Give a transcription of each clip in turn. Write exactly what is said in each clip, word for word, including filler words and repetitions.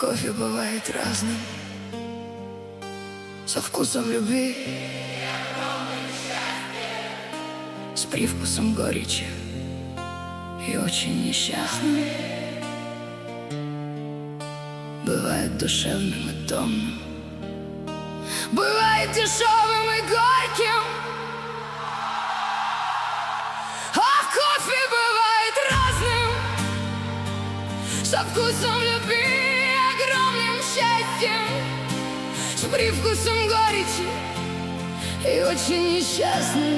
кофе бывает разным, со вкусом любви, с привкусом горечи и очень несчастным. Бывает душевным и томным, бывает дешевым и горьким, а кофе бывает разным, со вкусом любви и огромным счастьем, с привкусом горечи и очень несчастным.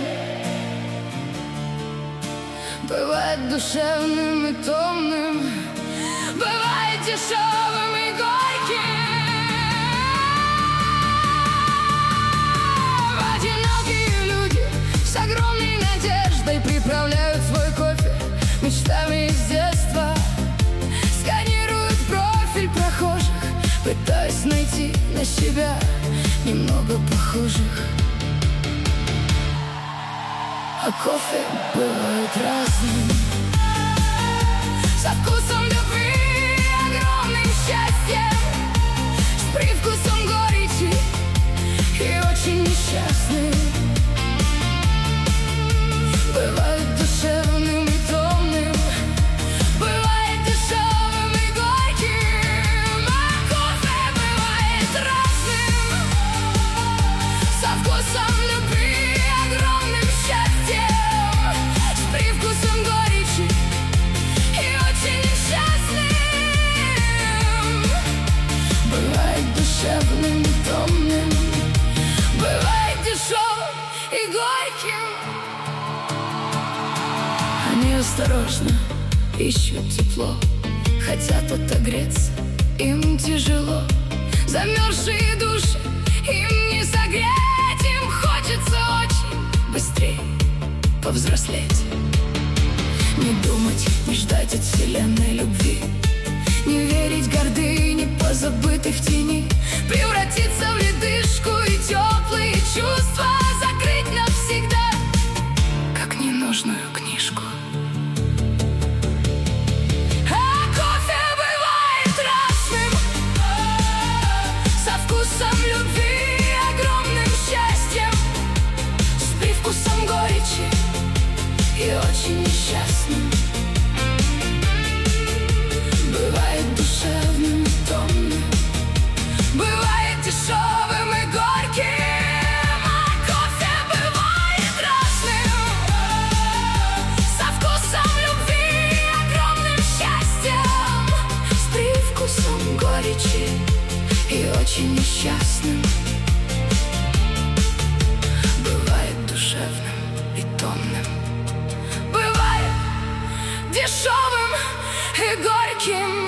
Бывает душевным и томным, бывает дешевым и горьким. Одинокие люди с огромной надеждой приправляют свой кофе мечтами из детства, сканируют профиль прохожих, пытаясь найти на себя немного похожих. А кофе бывает разным, со вкусом любви и огромным счастьем, с привкусом горечи и очень несчастным. Бывает душевным и томным, бывает дешевым и горьким, а кофе бывает разным, со вкусом любви и огромным счастьем, с привкусом горечи и очень несчастным. Бывает душевным и томным, бывает дешевым и горьким. Они осторожно ищут тепло, хотят отогреться, им тяжело. Замерзшие души им не согреть, им хочется очень быстрее повзрослеть. Не думать, не ждать от вселенной любви, не верить гордыне, позабытой в тени, превратиться в ледышку и теплые чувства закрыть навсегда, как ненужную книжку. А кофе бывает разным, со вкусом любви и огромным счастьем, с привкусом горечи и очень несчастным. Бывает душевным и томным, бывает дешевым и горьким, а кофе бывает разным, со вкусом любви и огромным счастьем, с привкусом горечи и очень несчастным. Бывает душевным и томным, бывает дешевым и горьким.